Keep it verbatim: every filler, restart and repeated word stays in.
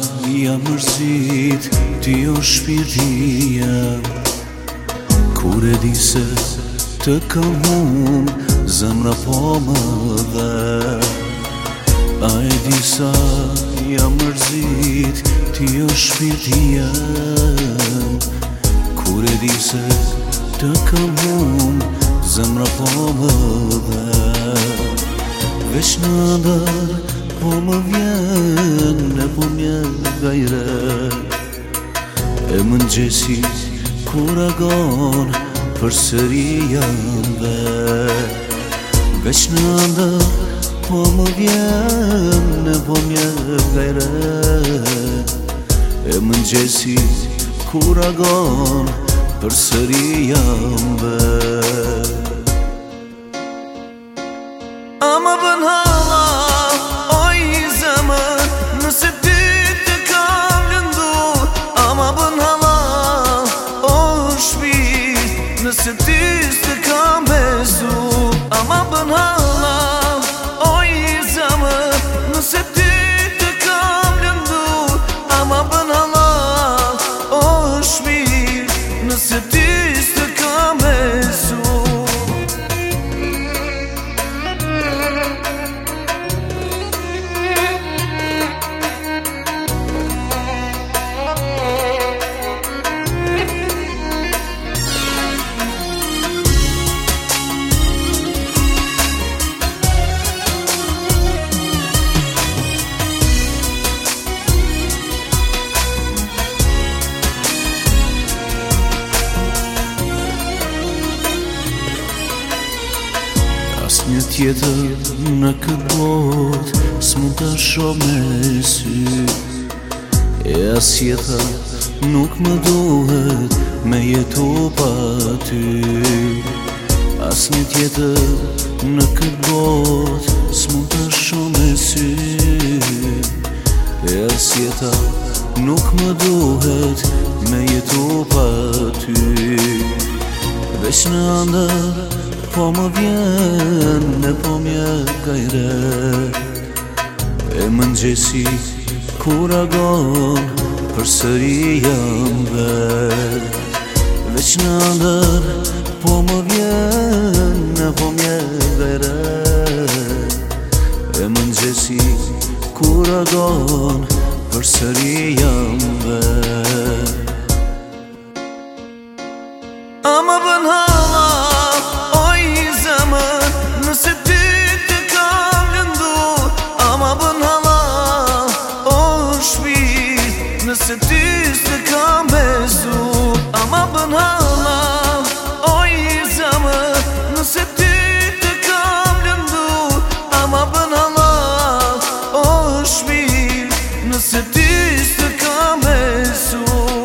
jam mërzit, ti o shpirtia. Kur e di se të kam hum, zemra po më dhe. A e di sa jam mërzit, ti o shpirtia. Kur e di se të kam hum, zemra po më dhe. Veç në ndër po më vjen, e po mje gajre. E mëngjesi kur agon, për sëri jam dhe. Veç në ndër po më vjen, e po mje gajre. E mëngjesi kur agon, për sëri jam dhe. A më bën hala, oj zemër, nëse ty të kam lëndu. A më bën hala, o shpirt, nëse ty të kam besu. A më bën hala, oj zemër, nëse ty të kam lëndu. A më bën hala, o shpirt, nëse ty të kam besu. Një tjetër në këtë bot s'mund të shoh me sy. E as jeta nuk më duhet me jetu pa ty. As një tjetër në këtë bot s'mund të shoh me sy. E as jeta nuk më duhet me jetu pa ty. Veç në ndër po më vjen, e po mje gajre. E mëngjesi kur agon, për sëri jam dhe. Veç në ndër po më vjen, e po mje gajre. E mëngjesi kur agon, për sëri jam dhe. A më bën hala, nëse ty të kam lëndu. A më bën hala, o shpirt, nëse ty të kam besu. A më bën hala, oj zemër, nëse ty të kam lëndu. A më bën hala, o shpirt, nëse ty të kam besu.